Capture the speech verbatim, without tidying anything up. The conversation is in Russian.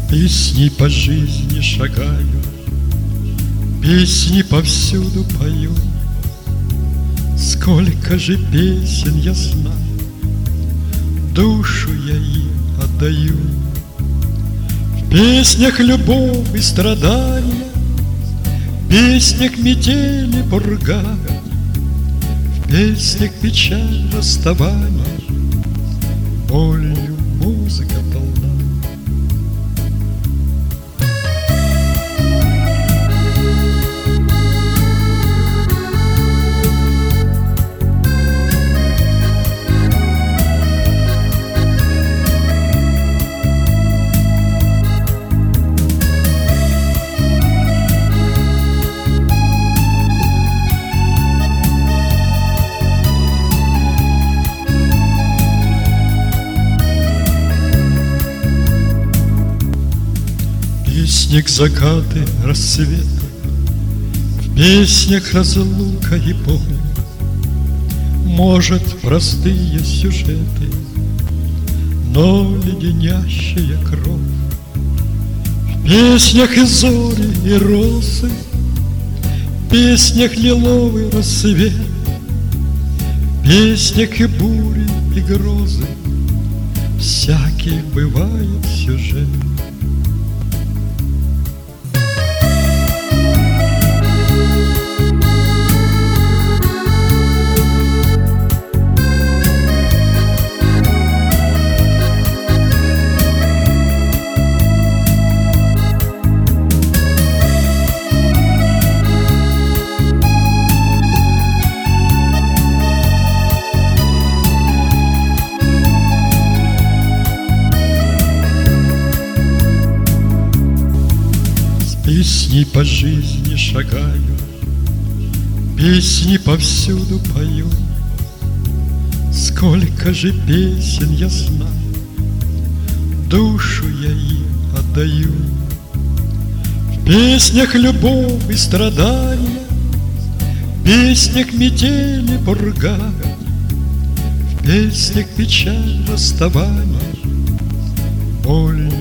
Песни по жизни шагаю, песни повсюду пою. Сколько же песен я знаю, душу я им отдаю. В песнях любовь и страдания, в песнях метели пурга, в песнях печаль расставания, болью музыка полна. В песнях закаты, рассветы, в песнях разлука и боль. Может, простые сюжеты, но леденящая кровь. В песнях и зори, и росы, в песнях лиловый рассвет, в песнях и бури, и грозы, всякий бывает сюжет. Песни по жизни шагаю, песни повсюду пою. Сколько же песен я знаю, душу я им отдаю. В песнях любовь и страдания, в песнях метели пурга, в песнях печаль расставания, боль